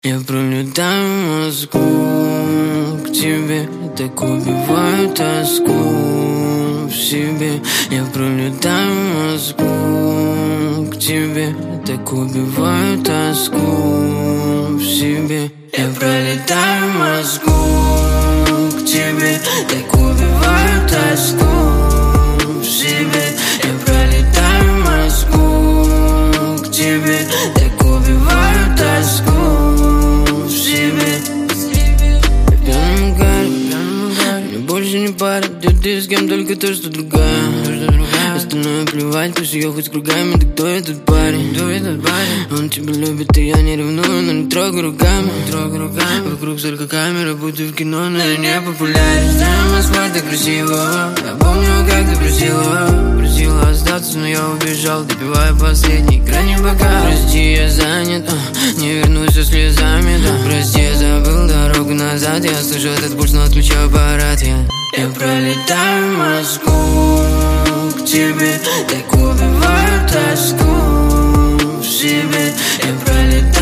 Я пролетаю Москву к тебе, так убиваю тоску в себе. Я пролетаю Москву к тебе, так убиваю тоску в себе. Я пролетаю Москву к тебе, так убиваю тоску в себе. Я пролетаю Москву к тебе, так убиваю тоску. Больше не парит, где ты с кем, только то, что другая. Остальное плевать, пусть ее хоть кругами. Да кто этот парень? Он тебя любит, и я не ревную, но не трогай руками. Вокруг столько камер, будто в кино, но я не популярен. Знаю, Москва так красиво. Я помню, как ты просила остаться, но я убежал, допивая последний крайний бокал. Прости, я занят, не вернусь со слезами, да. Прости, я забыл дорогу назад. Я слышу этот пульс, но отключаю аппарат. Я пролетаю Москву к тебе, так убиваю тоску в себе. Я пролетаю